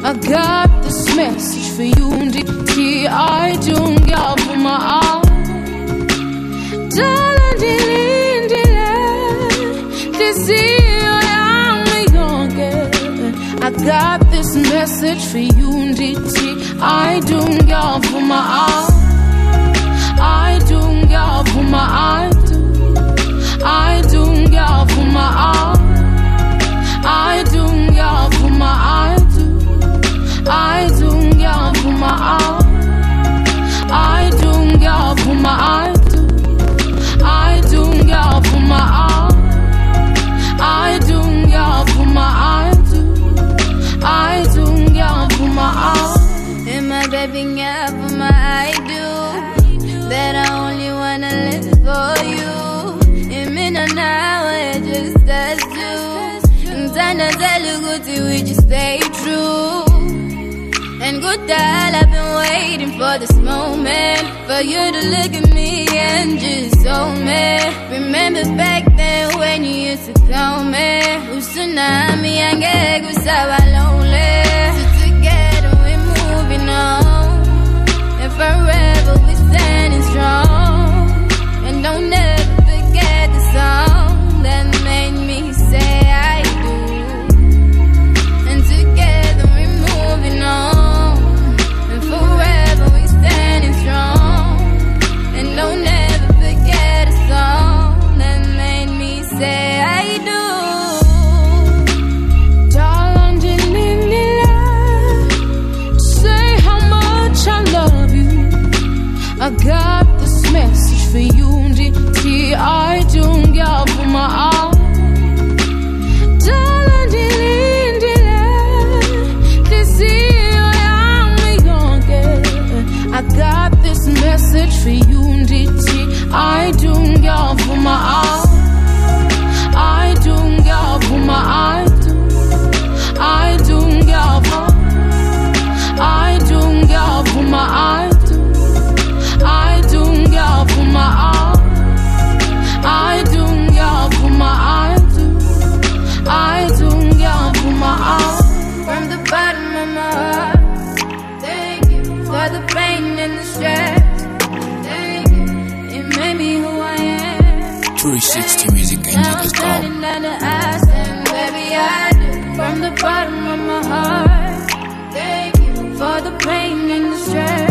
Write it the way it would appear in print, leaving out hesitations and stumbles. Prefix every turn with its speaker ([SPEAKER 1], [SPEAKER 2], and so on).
[SPEAKER 1] I got this message for you, nditi ayidunga vuma dalindile disiyo yami yonke. I got this message for you, nditi ayidunga vuma ayidunga vuma ayidunga vuma ayidunga vuma I don't give my all. I don't give my all. I don't give my all. I don't give my all. I don't give my all.
[SPEAKER 2] And my baby got my I do. That I only wanna live for you. And me now it just us two. And Tana tell you good we just stay true. And good God, I've been waiting for this moment, for you to look at me and just hold me. Remember back then when you used to call me Usunami and Gag was so lonely. So together we're moving on, and forever we're standing strong. And don't ever forget the song that made me say I do. And together we're moving on, forever we standing strong. And don't ever forget a song that made me say I do.
[SPEAKER 1] Darling, say how much I love you. I got this message for you, nditi ayidunga vuma darling, disiyo I got this message for you, nditi ayidunga vuma ayidunga vuma ayidunga vuma ayidunga vuma ayidunga vuma ayidunga vuma.
[SPEAKER 2] From the bottom of my heart, thank you for the pain and the stress. Thank you, it made me who I am.
[SPEAKER 3] 360musicangel.com.
[SPEAKER 2] Baby, I do. From the bottom of my heart, thank you for the pain and the stress.